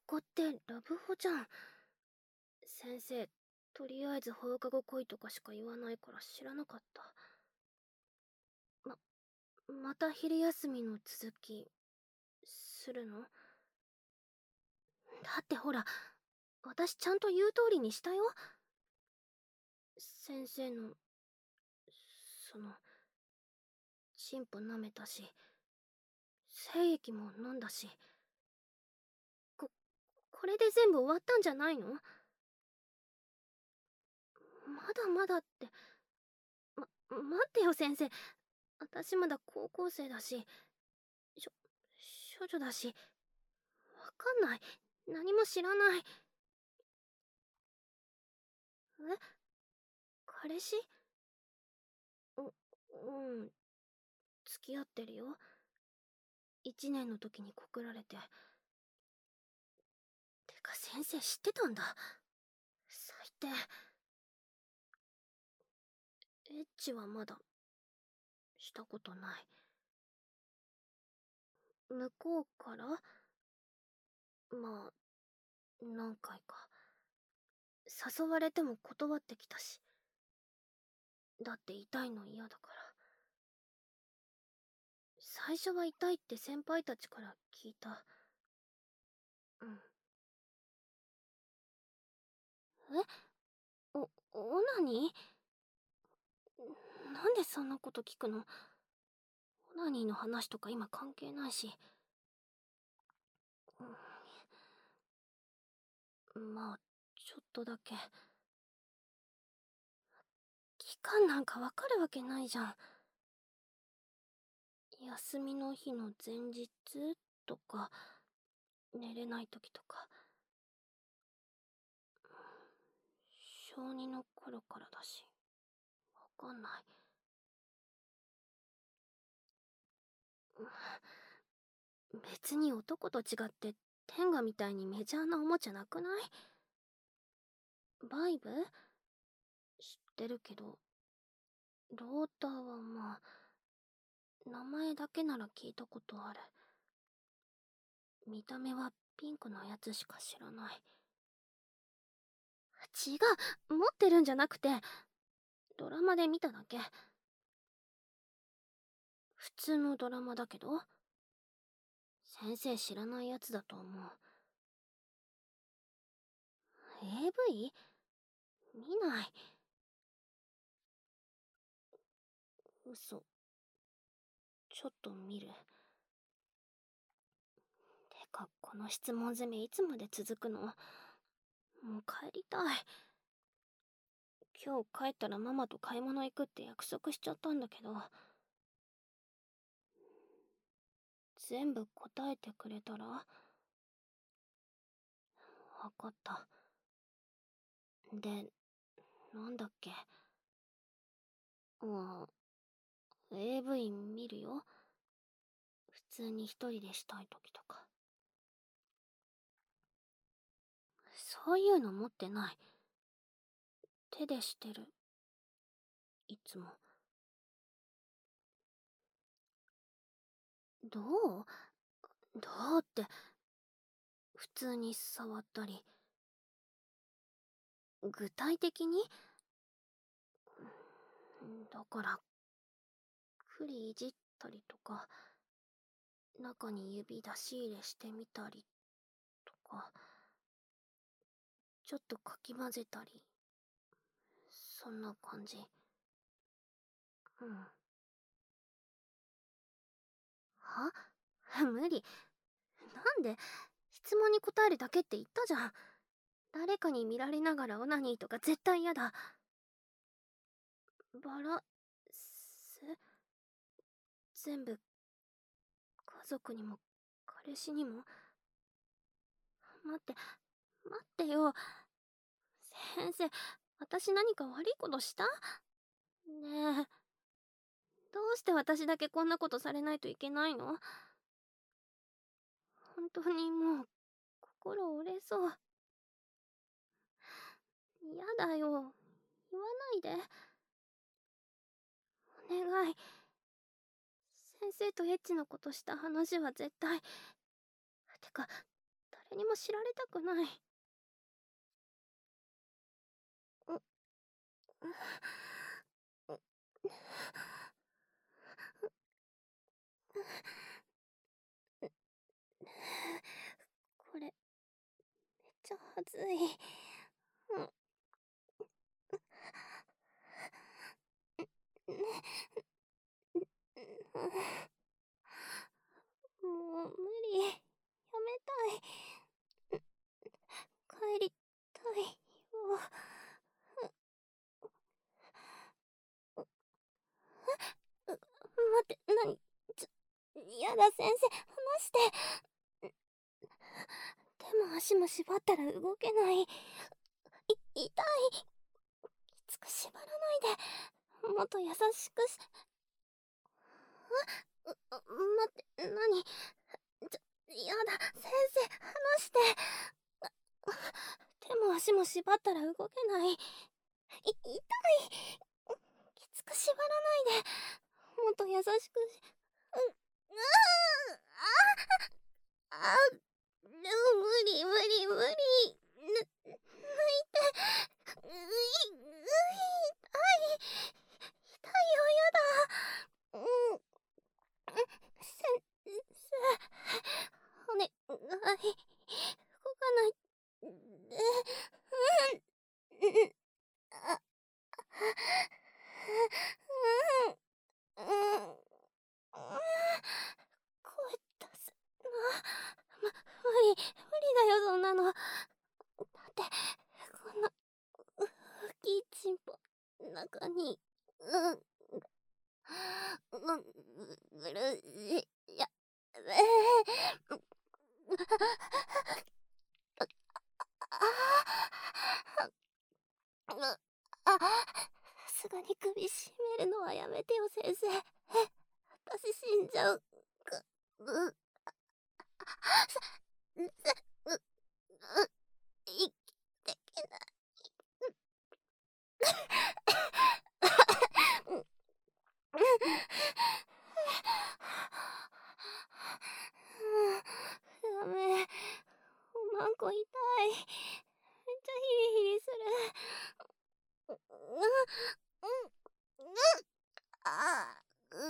こってラブホじゃん。先生、とりあえず放課後恋とかしか言わないから知らなかった。また昼休みの続き、するの？だってほら、私ちゃんと言う通りにしたよ。先生の、その、チンポ舐めたし、精液も飲んだし。こ、これで全部終わったんじゃないの？まだまだって、待ってよ先生。私まだ高校生だし、しょ、処女だし、わかんない。何も知らない。え？彼氏？う、うん、付き合ってるよ。1年の時に告られて。てか先生知ってたんだ。最低。エッチはまだしたことない。向こうから、まあ何回か誘われても断ってきたし。だって痛いの嫌だから。最初は痛いって先輩たちから聞いた。うん。え？オナニー？なんでそんなこと聞くの？オナニーの話とか今関係ないし。まあちょっとだけ。期間なんかわかるわけないじゃん。休みの日の前日とか、寝れない時とか。小2の頃からだし、わかんない。別に男と違って天下みたいにメジャーなおもちゃなくない？バイブ？知ってるけど、ローターはまあ、名前だけなら聞いたことある。見た目はピンクのやつしか知らない。違う、持ってるんじゃなくて、ドラマで見ただけ。普通のドラマだけど、先生知らないやつだと思う。AV？ 見ない。嘘。ちょっと見る。てか、この質問攻めいつまで続くの？もう帰りたい。今日帰ったらママと買い物行くって約束しちゃったんだけど、全部答えてくれたら？わかった。で、なんだっけ。あ、AV 見るよ。普通に一人でしたい時とか。そういうの持ってない。手でしてる。いつも。どう？どうって、普通に触ったり。具体的に？だから、栗いじったりとか、中に指出し入れしてみたりとか、ちょっとかき混ぜたり、そんな感じ。うん。は？無理。なんで？質問に答えるだけって言ったじゃん。誰かに見られながらオナニーとか絶対嫌だ。バラす？全部、家族にも彼氏にも？待って、待ってよ。先生、私何か悪いことした？ねえ、どうして私だけこんなことされないといけないの？本当にもう、心折れそう。嫌だよ。言わないで。お願い。先生とエッチのことした話は絶対。てか、 誰にも知られたくない。これめっちゃはずい。もう無理。やめたい。帰りたいよ。待って、やだ、先生、離して。手も足も縛ったら動けない。痛い。きつく縛らないで。もっと優しく待って、何？やだ、先生、離して。手も足も縛ったら動けない。痛い。きつく縛らないで。もっと優しく無理無理無理。抜いて。痛い。痛いよ、やだ。先生、お願い。動かないで。あ、声出すな。無理だよ、そんなの。だって、こんな、大きいチンポ、中に、ぐるし、やべえ。さすがに首絞めるのはやめてよ、先生。私死んじゃう。生きてけない。ダメ。おまんこ痛い。めっちゃヒリヒリする。あ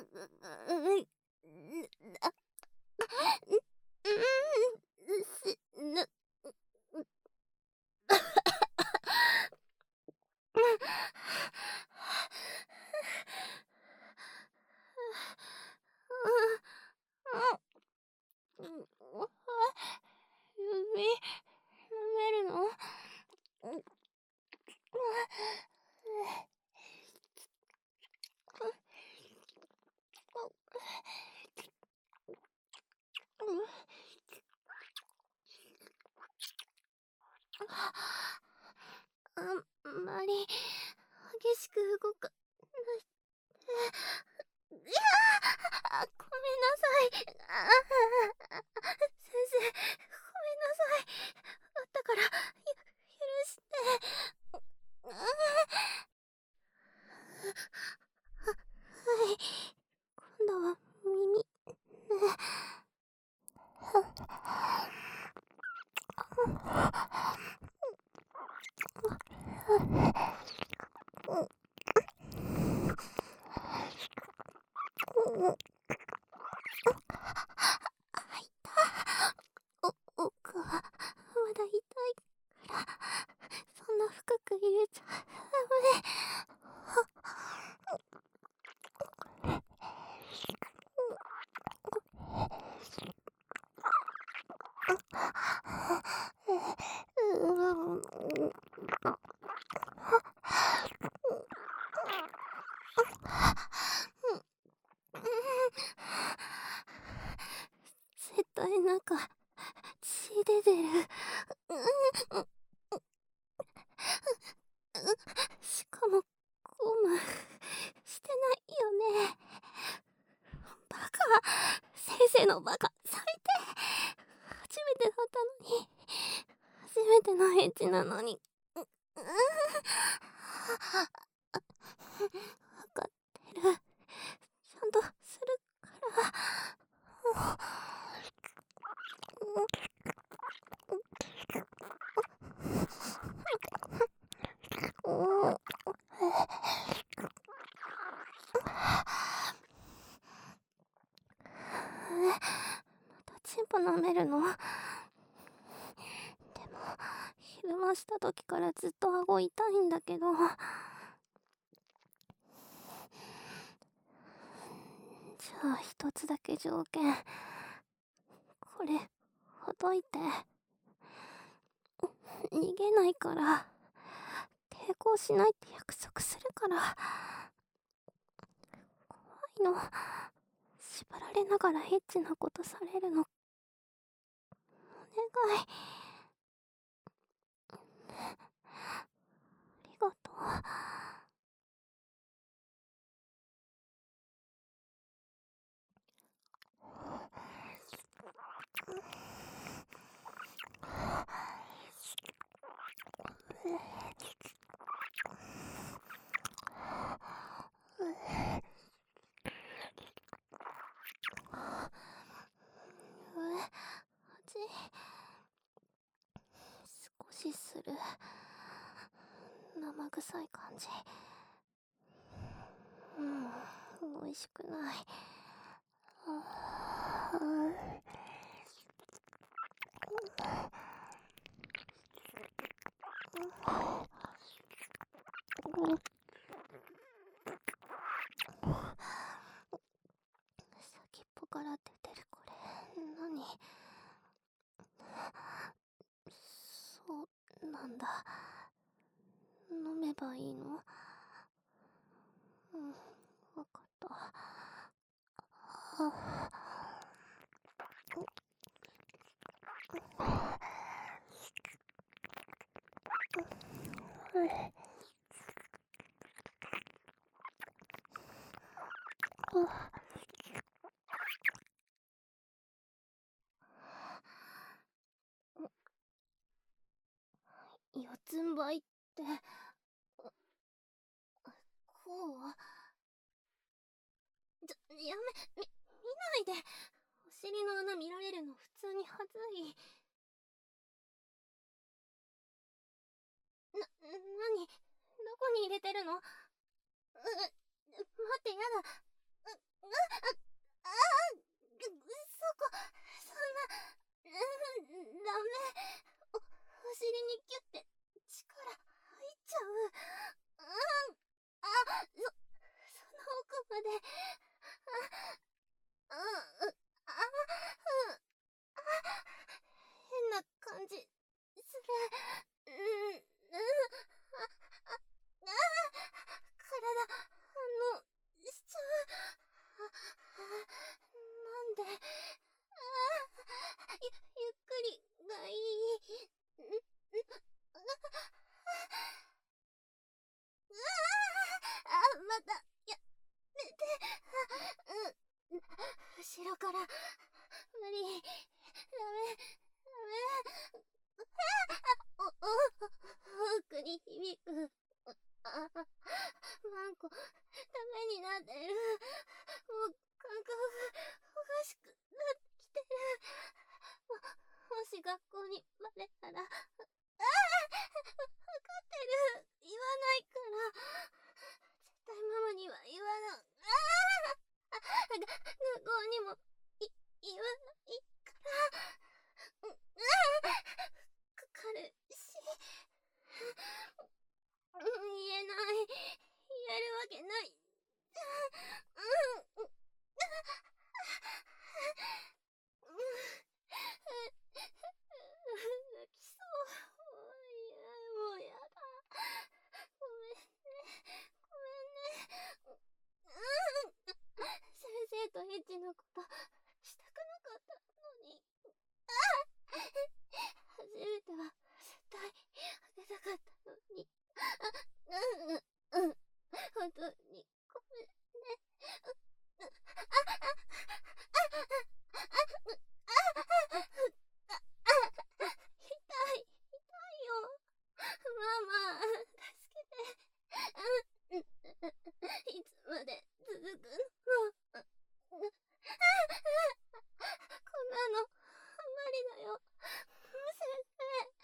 指舐めるの？あんまり激しく動かないで。いやー、ごめんなさい。先生、ごめんなさい。あったから、許して。はい、今度は耳。奥はまだ痛いから、そんな深く入れちゃダメ。絶対なんか血出てる。しかもゴムしてないよね。バカ。先生のバカ最低。初めてだったのに。初めてのエッチなのに。分かってる。ちゃんとするから。 れるの。でも昼間した時からずっと顎痛いんだけど。じゃあ一つだけ条件。これほどいて。逃げないから。抵抗しないって約束するから。怖いの。縛られながらエッチなことされるの。お願い。ありがとう。少しする。生臭い感じ。美味しくない。先っぽから出てるこれ何？そうなんだ。飲めばいいの？わかった。四つん這いってこう？やめ、見ないで。お尻の穴見られるの普通にはずい。何？どこに入れてるの？待って、やだ。そこ、そんな、ダメ。お尻にキュッて力入っちゃう。その奥まで。変な感じする。体反応しちゃう。なんで？ゆっくりがいい。またやめて。後ろから無理。ダメ。奥に響く。ワンコダメになってる。もう感覚がおかしくなってきてる。もし学校にバレたら。わかってる。言わないから。絶対ママには言わない。学校にも言わないから。彼氏。言えない。言えるわけない。泣きそう。もうやだ。ごめんね。ごめんね。先生とエッチなことしたくなかったのに。初めては絶対あげたかったのに。本当にごめんね。痛いよ。ママ、助けて。いつまで続くの？こんなの、あんまりだよ。先生。